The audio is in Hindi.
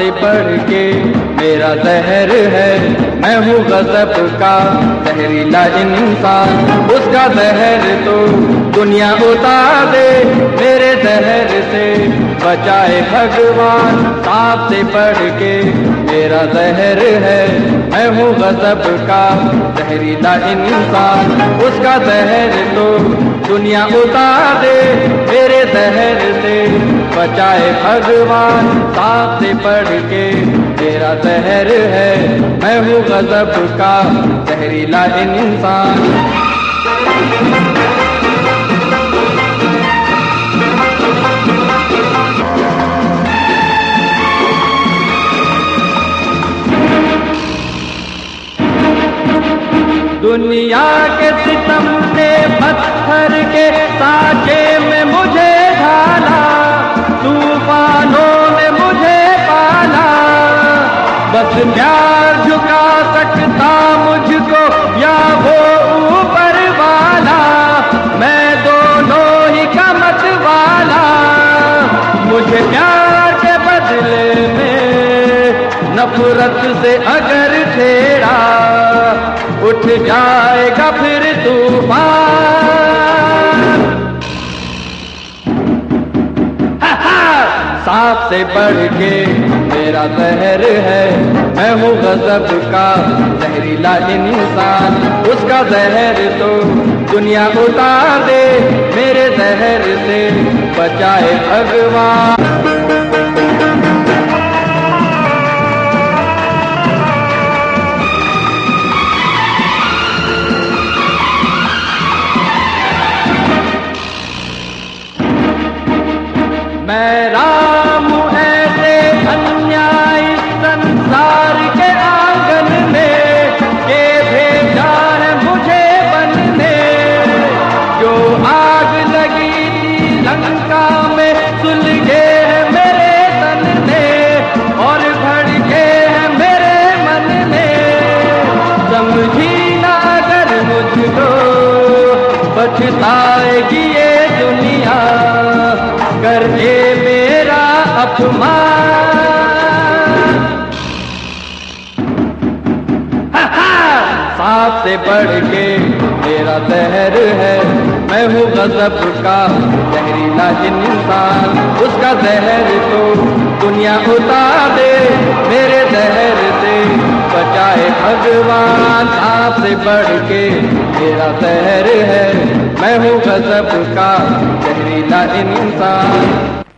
से बढ़ के मेरा जहर है, मैं हूँ गज़ब का जहरीला इंसान। उसका जहर तो दुनिया उतार दे, मेरे जहर से बचाए भगवान। सांप से बढ़ के मेरा जहर है, मैं हूँ गज़ब का जहरीला इंसान। उसका जहर तो दुनिया उतार दे, मेरे जहर से बचाए भगवान। सांप से बढ़ के मेरा जहर है, मैं हूँ गज़ब का जहरीला इंसान। दुनिया के सितम ने पत्थर के साँचे में मुझे ढाला, तूफानों में मुझे पाला। बस प्यार झुका सकता मुझको या वो ऊपर वाला, मैं दोनों ही का मत वाला। मुझे प्यार के बदले में नफरत से अगर छेड़ा, उठ जाएगा फिर तूफान। सांप से बढ़ के मेरा जहर है, मैं हूँ गज़ब का जहरीला इंसान। उसका जहर तो दुनिया उतार दे, मेरे जहर से बचाए भगवान। मैं राम हूँ ऐसे अन्याय संसार के आंगन में, के भेजा है मुझे बनने। जो आग लगी थी लंका में, सुलगे है मेरे तन में और भड़के है मेरे मन में। समझी ना अगर मुझको बचताएगी ये दुनिया, करके मेरा अपमान। सांप से बढ़ के मेरा जहर है, मैं हूँ गज़ब का जहरीला इंसान। उसका जहर तो दुनिया उतार दे, मेरे जहर से बचाए भगवान। सांप से बढ़ के मेरा जहर है, मैं हूँ गज़ब का जहरीला इंसान।